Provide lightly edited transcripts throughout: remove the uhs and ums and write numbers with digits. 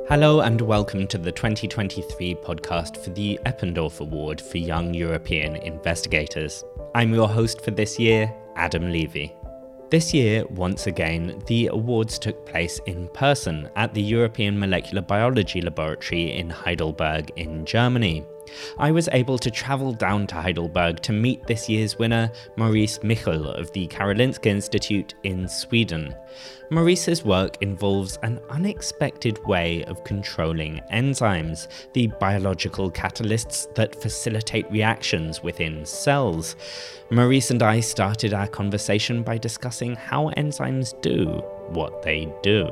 Hello and welcome to the 2023 podcast for the Eppendorf Award for Young European Investigators. I'm your host for this year, Adam Levy. This year, once again, the awards took place in person at the European Molecular Biology Laboratory in Heidelberg in Germany. I was able to travel down to Heidelberg to meet this year's winner, Maurice Michel of the Karolinska Institute in Sweden. Maurice's work involves an unexpected way of controlling enzymes, the biological catalysts that facilitate reactions within cells. Maurice and I started our conversation by discussing how enzymes do what they do.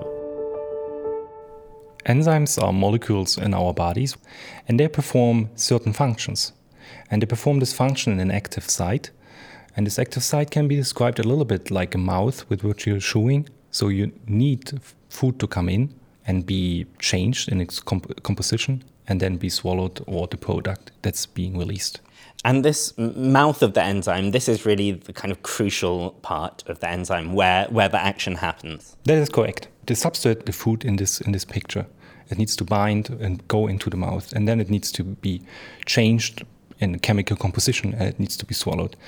Enzymes are molecules in our bodies, and they perform certain functions. And they perform this function in an active site. And this active site can be described a little bit like a mouth with which you're chewing. So you need food to come in and be changed in its composition and then be swallowed, or the product that's being released. And this mouth of the enzyme, this is really the kind of crucial part of the enzyme where the action happens. That is correct. The substrate, the food in this picture, it needs to bind and go into the mouth, and then it needs to be changed in chemical composition, and it needs to be swallowed.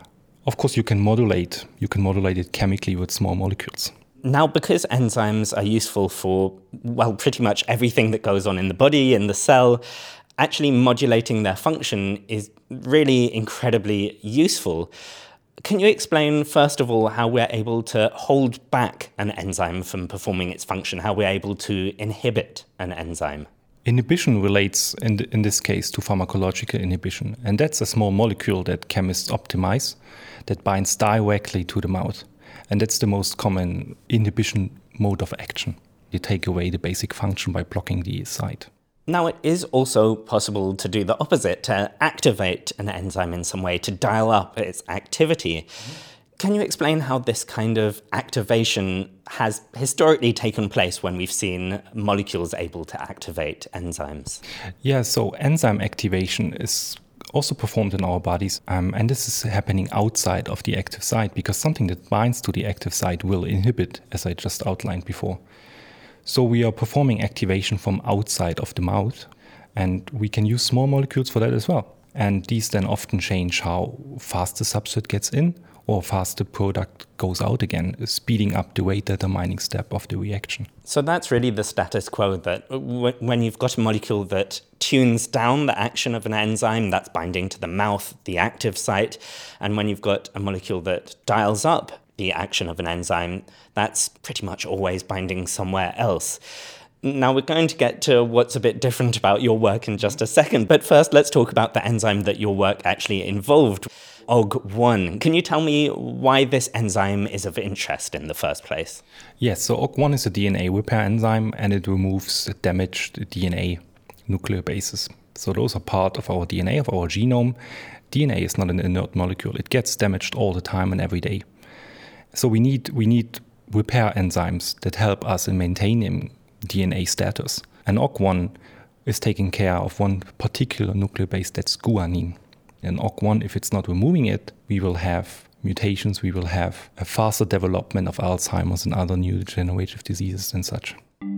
Of course, you can modulate it chemically with small molecules. Now, because enzymes are useful for, pretty much everything that goes on in the body, in the cell, actually modulating their function is really incredibly useful. Can you explain, first of all, how we're able to hold back an enzyme from performing its function, how we're able to inhibit an enzyme? Inhibition relates, in this case, to pharmacological inhibition. And that's a small molecule that chemists optimize that binds directly to the mouth. And that's the most common inhibition mode of action. You take away the basic function by blocking the site. Now, it is also possible to do the opposite, to activate an enzyme in some way, to dial up its activity. Can you explain how this kind of activation has historically taken place when we've seen molecules able to activate enzymes? Yeah, so enzyme activation is also performed in our bodies, and this is happening outside of the active site, because something that binds to the active site will inhibit, as I just outlined before. So we are performing activation from outside of the mouth, and we can use small molecules for that as well. And these then often change how fast the substrate gets in or fast the product goes out again, speeding up the rate determining step of the reaction. So that's really the status quo, that when you've got a molecule that tunes down the action of an enzyme, that's binding to the mouth, the active site, and when you've got a molecule that dials up the action of an enzyme, that's pretty much always binding somewhere else. Now, we're going to get to what's a bit different about your work in just a second, but first let's talk about the enzyme that your work actually involved, OG1. Can you tell me why this enzyme is of interest in the first place? Yes, so OG1 is a DNA repair enzyme, and it removes damaged DNA nucleobases. So those are part of our DNA, of our genome. DNA is not an inert molecule. It gets damaged all the time and every day. So we need repair enzymes that help us in maintaining DNA status. And OG1 is taking care of one particular nucleobase, that's guanine. And OG1, if it's not removing it, we will have mutations, we will have a faster development of Alzheimer's and other neurodegenerative diseases and such.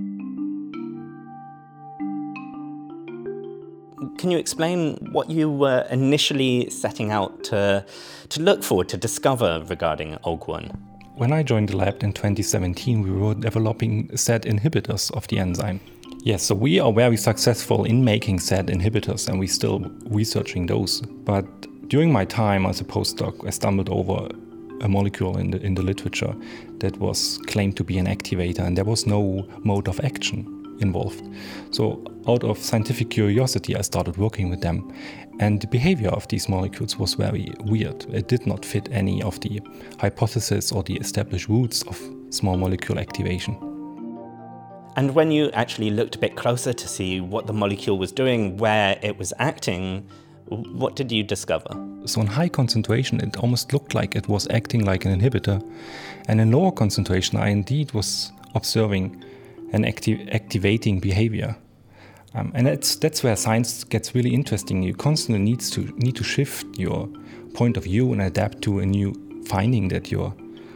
Can you explain what you were initially setting out to look for, to discover regarding OG1? When I joined the lab in 2017, we were developing SAD inhibitors of the enzyme. Yes, so we are very successful in making SAD inhibitors, and we're still researching those. But during my time as a postdoc, I stumbled over a molecule in the literature that was claimed to be an activator, and there was no mode of action involved. So out of scientific curiosity, I started working with them. And the behavior of these molecules was very weird. It did not fit any of the hypotheses or the established routes of small molecule activation. And when you actually looked a bit closer to see what the molecule was doing, where it was acting, what did you discover? So in high concentration, it almost looked like it was acting like an inhibitor. And in lower concentration, I indeed was observing an activating behavior. And that's where science gets really interesting. You constantly need to shift your point of view and adapt to a new finding that you're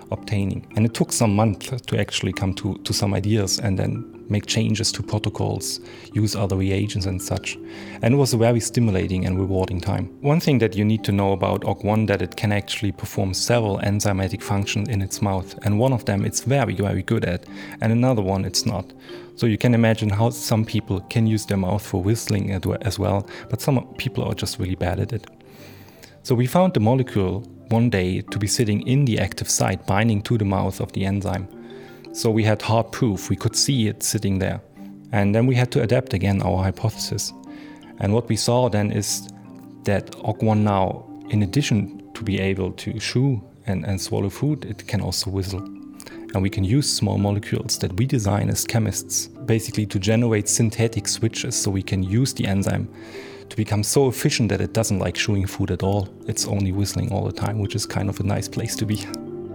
obtaining. And it took some months to actually come to some ideas and then make changes to protocols, use other reagents and such. And it was a very stimulating and rewarding time. One thing that you need to know about OC1, that it can actually perform several enzymatic functions in its mouth. And one of them it's very, very good at, and another one it's not. So you can imagine how some people can use their mouth for whistling as well, but some people are just really bad at it. So we found the molecule one day to be sitting in the active site binding to the mouth of the enzyme. So we had hard proof, we could see it sitting there. And then we had to adapt again our hypothesis. And what we saw then is that OC1 now, in addition to be able to chew and swallow food, it can also whistle. And we can use small molecules that we design as chemists, basically to generate synthetic switches, so we can use the enzyme to become so efficient that it doesn't like chewing food at all. It's only whistling all the time, which is kind of a nice place to be.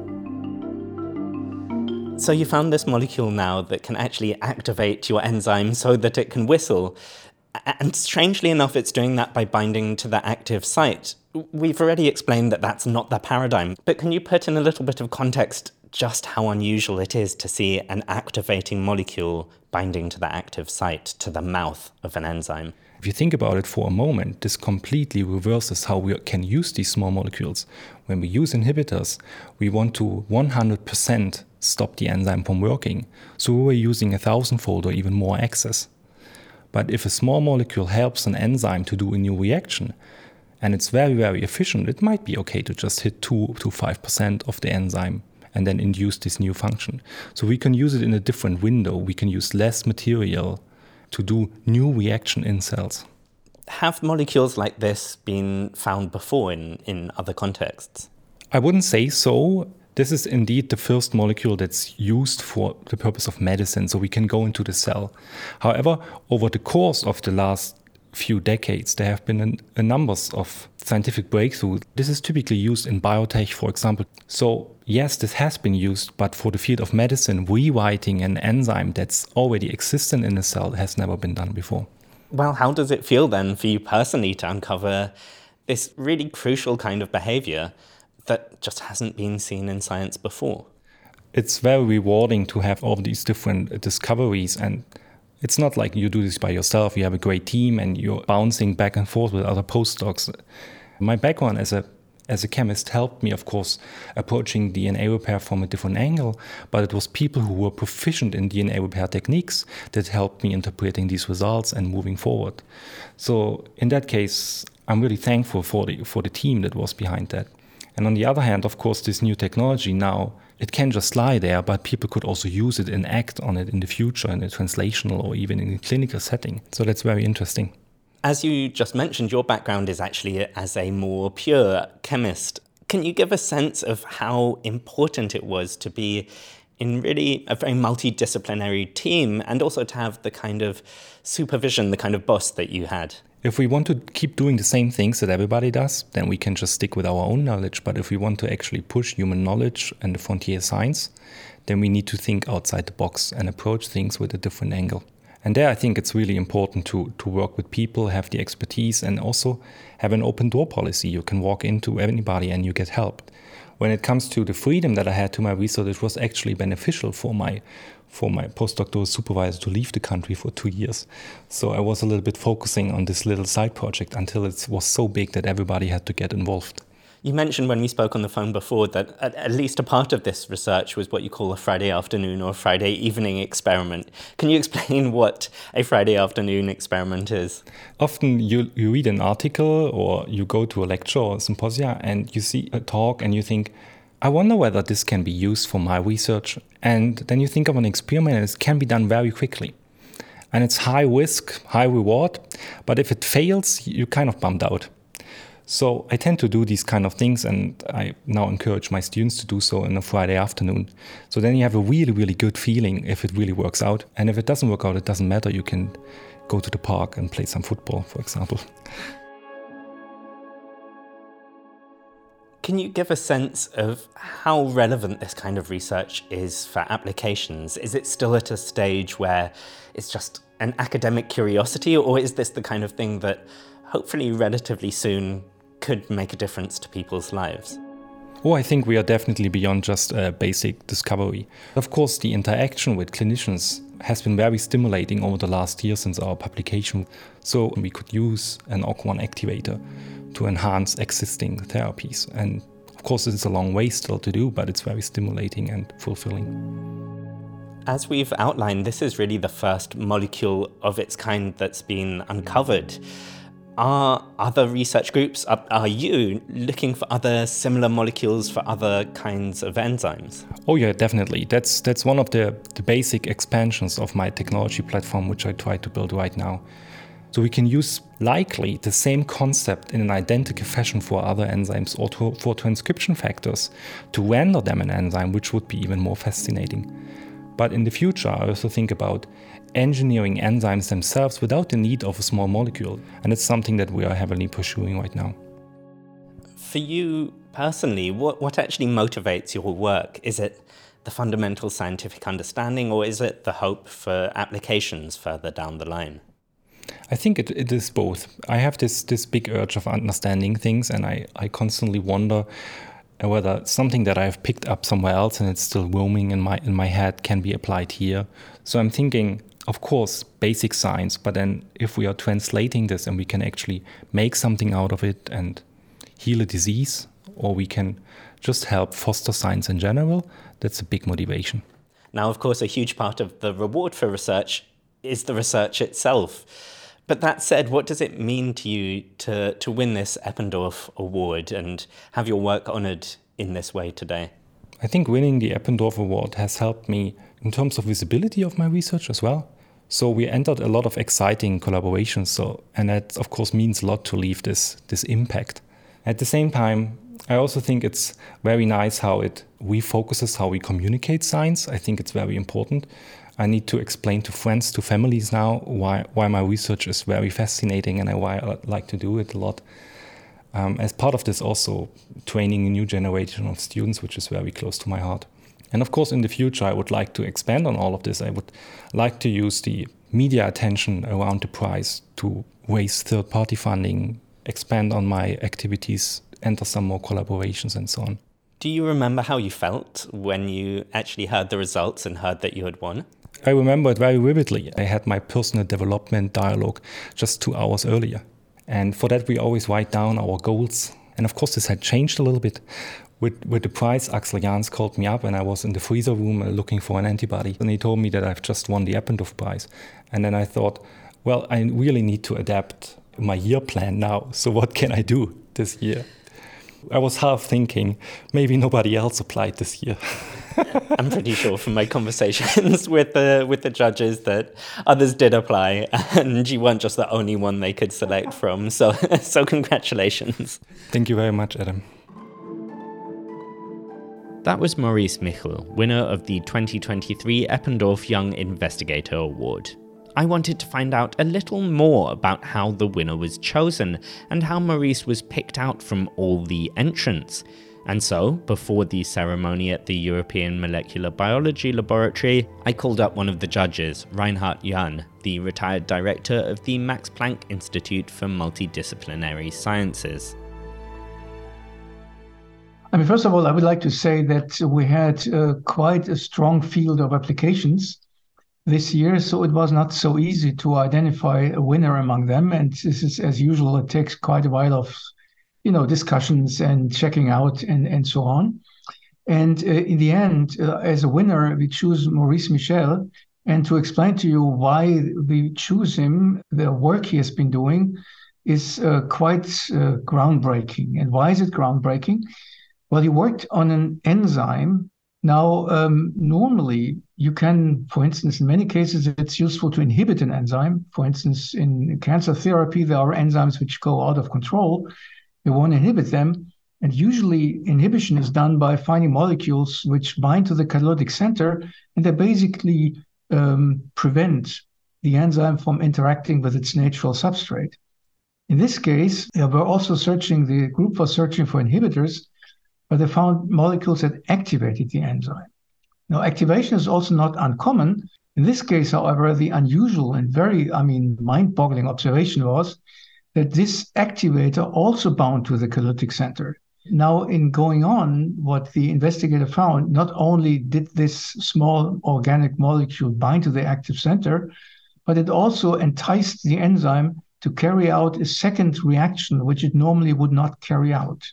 So you found this molecule now that can actually activate your enzyme so that it can whistle. And strangely enough, it's doing that by binding to the active site. We've already explained that that's not the paradigm, but can you put in a little bit of context just how unusual it is to see an activating molecule binding to the active site, to the mouth of an enzyme? If you think about it for a moment, this completely reverses how we can use these small molecules. When we use inhibitors, we want to 100% stop the enzyme from working. So we're using 1,000-fold or even more access. But if a small molecule helps an enzyme to do a new reaction, and it's very, very efficient, it might be okay to just hit 2 to 5% of the enzyme and then induce this new function. So we can use it in a different window. We can use less material to do new reaction in cells. Have molecules like this been found before in other contexts? I wouldn't say so. This is indeed the first molecule that's used for the purpose of medicine, so we can go into the cell. However, over the course of the last few decades, there have been a numbers of scientific breakthroughs. This is typically used in biotech, for example. So yes, this has been used, but for the field of medicine, rewriting an enzyme that's already existent in a cell has never been done before. Well, how does it feel then for you personally to uncover this really crucial kind of behavior that just hasn't been seen in science before? It's very rewarding to have all these different discoveries, and it's not like you do this by yourself. You have a great team and you're bouncing back and forth with other postdocs. My background as a chemist helped me, of course, approaching DNA repair from a different angle, but it was people who were proficient in DNA repair techniques that helped me interpreting these results and moving forward. So in that case, I'm really thankful for the team that was behind that. And on the other hand, of course, this new technology now, it can just lie there, but people could also use it and act on it in the future in a translational or even in a clinical setting. So that's very interesting. As you just mentioned, your background is actually as a more pure chemist. Can you give a sense of how important it was to be in really a very multidisciplinary team and also to have the kind of supervision, the kind of boss that you had? If we want to keep doing the same things that everybody does, then we can just stick with our own knowledge. But if we want to actually push human knowledge and the frontier science, then we need to think outside the box and approach things with a different angle. And there I think it's really important to work with people, have the expertise, and also have an open door policy. You can walk into anybody and you get help. When it comes to the freedom that I had to my research, it was actually beneficial for my postdoctoral supervisor to leave the country for 2 years. So I was a little bit focusing on this little side project until it was so big that everybody had to get involved. You mentioned when we spoke on the phone before that at least a part of this research was what you call a Friday afternoon or Friday evening experiment. Can you explain what a Friday afternoon experiment is? Often you read an article or you go to a lecture or a symposia and you see a talk and you think, I wonder whether this can be used for my research. And then you think of an experiment and it can be done very quickly. And it's high risk, high reward. But if it fails, you're kind of bummed out. So I tend to do these kind of things, and I now encourage my students to do so on a Friday afternoon. So then you have a really, really good feeling if it really works out. And if it doesn't work out, it doesn't matter. You can go to the park and play some football, for example. Can you give a sense of how relevant this kind of research is for applications? Is it still at a stage where it's just an academic curiosity, or is this the kind of thing that hopefully relatively soon could make a difference to people's lives? Oh, I think we are definitely beyond just basic discovery. Of course, the interaction with clinicians has been very stimulating over the last year since our publication. So we could use an ORC1 activator to enhance existing therapies. And of course, it's a long way still to do, but it's very stimulating and fulfilling. As we've outlined, this is really the first molecule of its kind that's been uncovered. Are other research groups, are you looking for other similar molecules for other kinds of enzymes? Oh yeah, definitely. That's one of the basic expansions of my technology platform, which I try to build right now. So we can use likely the same concept in an identical fashion for other enzymes or for transcription factors to render them an enzyme, which would be even more fascinating. But in the future, I also think about engineering enzymes themselves without the need of a small molecule. And it's something that we are heavily pursuing right now. For you personally, what actually motivates your work? Is it the fundamental scientific understanding, or is it the hope for applications further down the line? I think it is both. I have this big urge of understanding things, and I constantly wonder whether something that I've picked up somewhere else and it's still roaming in my head can be applied here. So I'm thinking, of course, basic science, but then if we are translating this and we can actually make something out of it and heal a disease, or we can just help foster science in general, that's a big motivation. Now, of course, a huge part of the reward for research is the research itself. But that said, what does it mean to you to win this Eppendorf Award and have your work honored in this way today? I think winning the Eppendorf Award has helped me in terms of visibility of my research as well. So we entered a lot of exciting collaborations, and that of course means a lot to leave this impact. At the same time, I also think it's very nice how it refocuses how we communicate science. I think it's very important. I need to explain to friends, to families now why my research is very fascinating and why I like to do it a lot. As part of this also training a new generation of students, which is very close to my heart. And of course, in the future, I would like to expand on all of this. I would like to use the media attention around the prize to raise third-party funding, expand on my activities, enter some more collaborations and so on. Do you remember how you felt when you actually heard the results and heard that you had won? I remember it very vividly. I had my personal development dialogue just 2 hours earlier. And for that, we always write down our goals. And of course, this had changed a little bit. With the prize, Axel Jans called me up and I was in the freezer room looking for an antibody. And he told me that I've just won the Eppendorf Prize. And then I thought, well, I really need to adapt my year plan now. So what can I do this year? I was half thinking, maybe nobody else applied this year. I'm pretty sure from my conversations with the judges that others did apply and you weren't just the only one they could select from. So congratulations. Thank you very much, Adam. That was Maurice Michel, winner of the 2023 Eppendorf Young Investigator Award. I wanted to find out a little more about how the winner was chosen and how Maurice was picked out from all the entrants. And so, before the ceremony at the European Molecular Biology Laboratory, I called up one of the judges, Reinhard Jahn, the retired director of the Max Planck Institute for Multidisciplinary Sciences. I mean, first of all, I would like to say that we had quite a strong field of applications this year, so it was not so easy to identify a winner among them. And this is, as usual, it takes quite a while of, discussions and checking out and so on. And in the end, as a winner, we choose Maurice Michel. And to explain to you why we choose him, the work he has been doing is quite groundbreaking. And why is it groundbreaking? Well, he worked on an enzyme. Now, normally you can, for instance, in many cases, it's useful to inhibit an enzyme. For instance, in cancer therapy, there are enzymes which go out of control. You want to inhibit them. And usually inhibition is done by finding molecules which bind to the catalytic center, and they basically prevent the enzyme from interacting with its natural substrate. In this case, the group was searching for inhibitors, but they found molecules that activated the enzyme. Now, activation is also not uncommon. In this case, however, the unusual and very, mind-boggling observation was that this activator also bound to the catalytic center. Now, in going on, what the investigator found, not only did this small organic molecule bind to the active center, but it also enticed the enzyme to carry out a second reaction, which it normally would not carry out.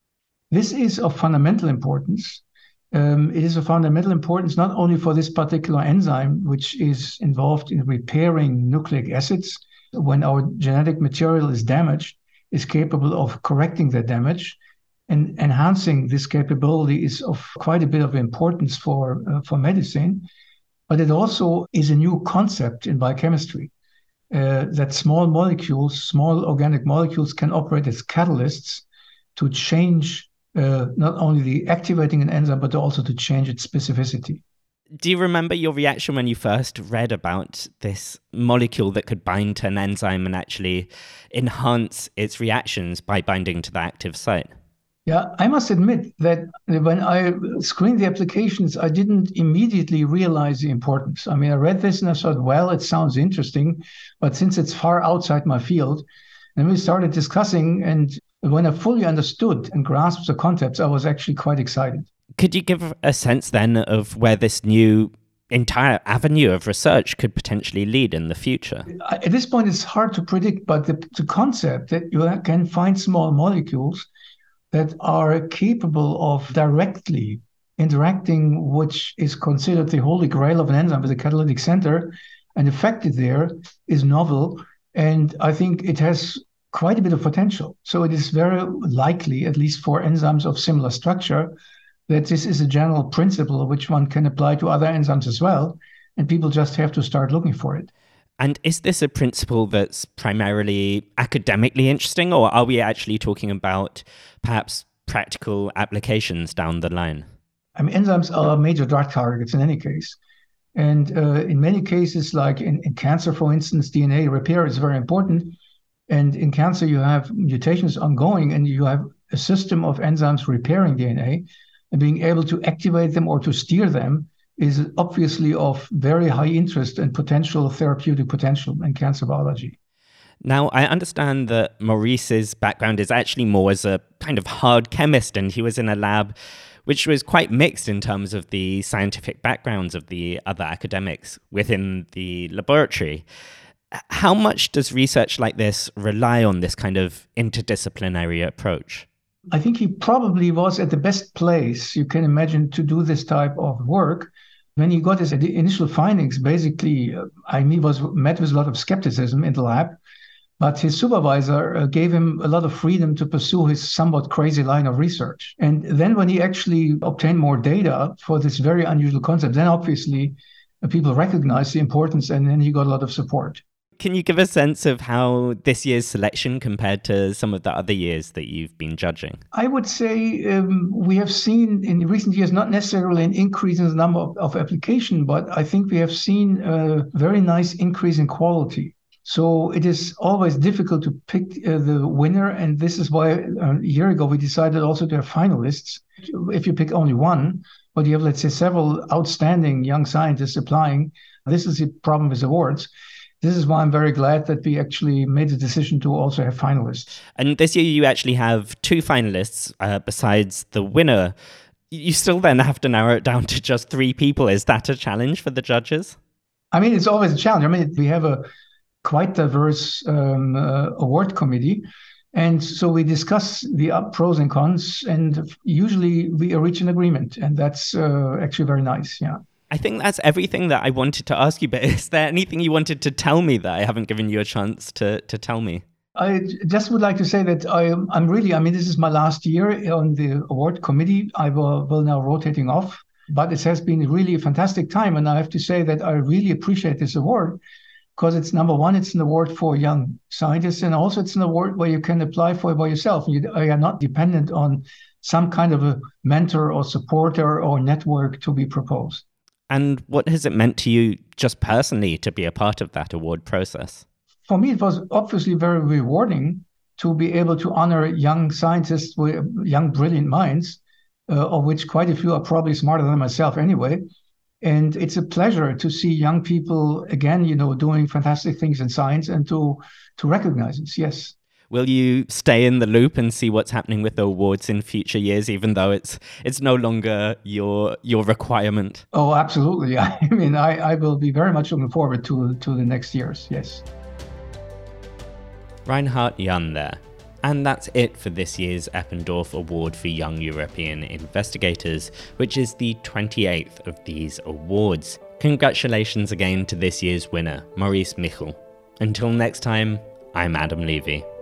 This is of fundamental importance. It is of fundamental importance not only for this particular enzyme, which is involved in repairing nucleic acids when our genetic material is damaged, is capable of correcting that damage, and enhancing this capability is of quite a bit of importance for medicine. But it also is a new concept in biochemistry, that small molecules, small organic molecules can operate as catalysts to change not only the activating an enzyme, but also to change its specificity. Do you remember your reaction when you first read about this molecule that could bind to an enzyme and actually enhance its reactions by binding to the active site? Yeah, I must admit that when I screened the applications, I didn't immediately realize the importance. I mean, I read this and I thought, well, it sounds interesting, but since it's far outside my field, then we started discussing, and when I fully understood and grasped the concepts, I was actually quite excited. Could you give a sense then of where this new entire avenue of research could potentially lead in the future? At this point, it's hard to predict, but the concept that you can find small molecules that are capable of directly interacting, which is considered the holy grail of an enzyme with a catalytic center, and affected there, is novel. And I think it has quite a bit of potential. So it is very likely, at least for enzymes of similar structure, that this is a general principle which one can apply to other enzymes as well. And people just have to start looking for it. And is this a principle that's primarily academically interesting, or are we actually talking about perhaps practical applications down the line? I mean, enzymes are major drug targets in any case. And in many cases, like in cancer, for instance, DNA repair is very important. And in cancer, you have mutations ongoing, and you have a system of enzymes repairing DNA, and being able to activate them or to steer them is obviously of very high interest and potential therapeutic potential in cancer biology. Now, I understand that Maurice's background is actually more as a kind of hard chemist, and he was in a lab which was quite mixed in terms of the scientific backgrounds of the other academics within the laboratory. How much does research like this rely on this kind of interdisciplinary approach? I think he probably was at the best place you can imagine to do this type of work. When he got his initial findings, basically, he was met with a lot of skepticism in the lab, but his supervisor gave him a lot of freedom to pursue his somewhat crazy line of research. And then when he actually obtained more data for this very unusual concept, then obviously people recognized the importance, and then he got a lot of support. Can you give a sense of how this year's selection compared to some of the other years that you've been judging? I would say we have seen in recent years not necessarily an increase in the number of applications, but I think we have seen a very nice increase in quality. So it is always difficult to pick the winner, and this is why a year ago we decided also to have finalists. If you pick only one, but you have, let's say, several outstanding young scientists applying, this is the problem with awards. This is why I'm very glad that we actually made the decision to also have finalists. And this year you actually have two finalists besides the winner. You still then have to narrow it down to just 3 people. Is that a challenge for the judges? I mean, it's always a challenge. I mean, we have a quite diverse award committee. And so we discuss the pros and cons, and usually we reach an agreement. And that's actually very nice, yeah. I think that's everything that I wanted to ask you, but is there anything you wanted to tell me that I haven't given you a chance to tell me? I just would like to say that I'm really, I mean, this is my last year on the award committee. I will now rotating off, but it has been really a fantastic time. And I have to say that I really appreciate this award because it's, number one, it's an award for young scientists, and also it's an award where you can apply for it by yourself. You are not dependent on some kind of a mentor or supporter or network to be proposed. And what has it meant to you just personally to be a part of that award process? For me, it was obviously very rewarding to be able to honor young scientists with young, brilliant minds, of which quite a few are probably smarter than myself anyway. And it's a pleasure to see young people, again, doing fantastic things in science and to recognize this, yes. Will you stay in the loop and see what's happening with the awards in future years, even though it's no longer your requirement? Oh, absolutely. I mean, I will be very much looking forward to the next years. Yes. Reinhard Jahn there. And that's it for this year's Eppendorf Award for Young European Investigators, which is the 28th of these awards. Congratulations again to this year's winner, Maurice Michel. Until next time, I'm Adam Levy.